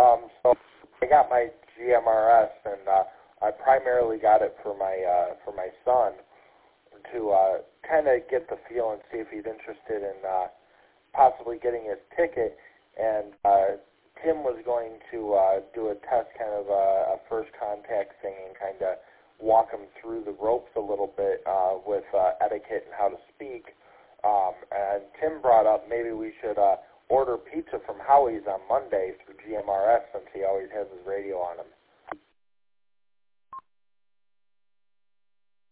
So I got my GMRS, and I primarily got it for my son to kind of get the feel and see if he's interested in possibly getting his ticket. And Tim was going to do a test, kind of a first contact thing, and kind of walk him through the ropes a little bit with etiquette and how to speak. And Tim brought up maybe we should order pizza from Howie's on Monday through GMRS, since he always has his radio on him.